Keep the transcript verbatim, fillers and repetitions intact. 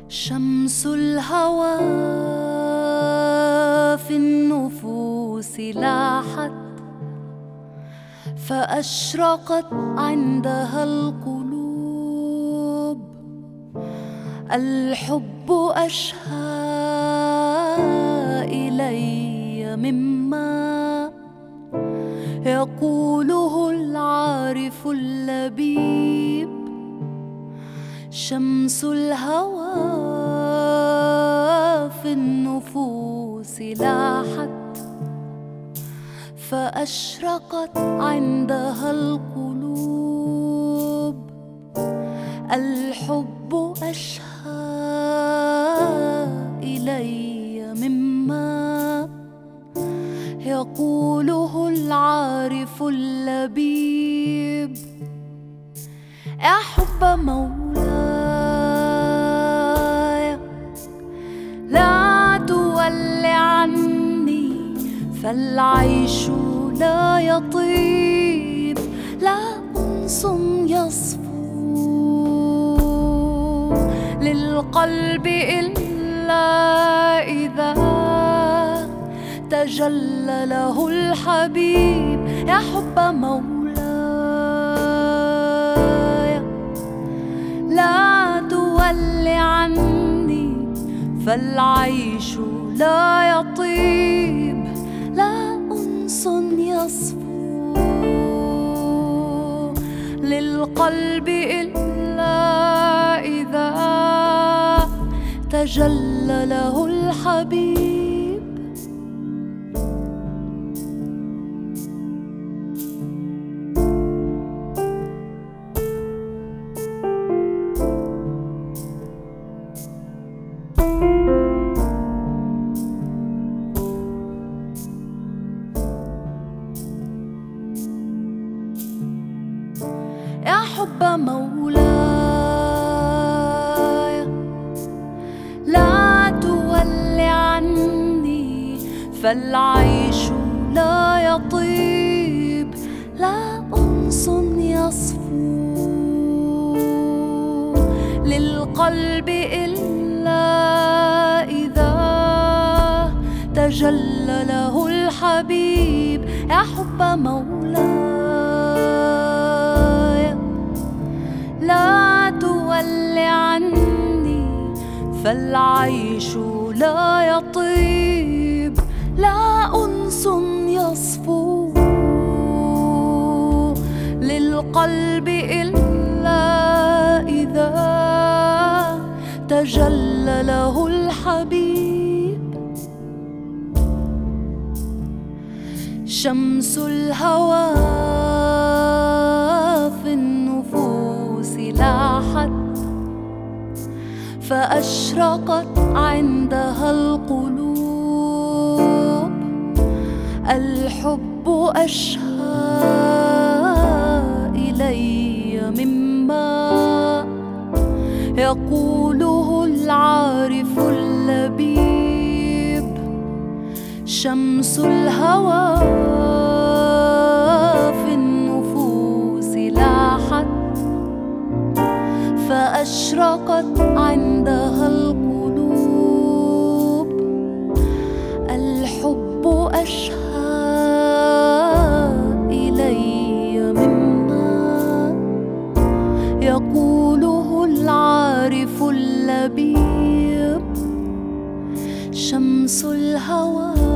شمس الهوى في النفوس لاحت، فأشرقت عندها القلوب. الحب أشهى إلي مما يقوله العارف اللبيب. شمس الهوى في النفوس لاحت، فأشرقت عندها القلوب. الحب أشهى إلي مما يقوله العارف اللبيب. يا حب مولاي لا تول عني، فالعيش لا يطيب، لا أنس يصفو للقلب إلا إذا تجلى له الحبيب. يا حب مولاي لا تول عني، فالعيش لا يطيب، لا أنس يصفو للقلب إلا إذا تجلى له الحبيب. يا حب مولاي لا تول عني، فالعيش لا يطيب، لا أنس يصفو للقلب إلا إذا تجلى له الحبيب. يا حب مولاي لا تول عني، فالعيش لا يطيب، لا أنس يصفو للقلب إلا إذا تجلى له الحبيب. شمس الهوى في النفوس لاحت، فأشرقت عندها القلوب. الحب أشهى إلي مما يقوله العارف اللبيب. شمس الهوى في النفوس لاحت، فأشرقت عندها القلوب. الحب أشهى إلي مما يقوله العارف اللبيب. شمس الهوى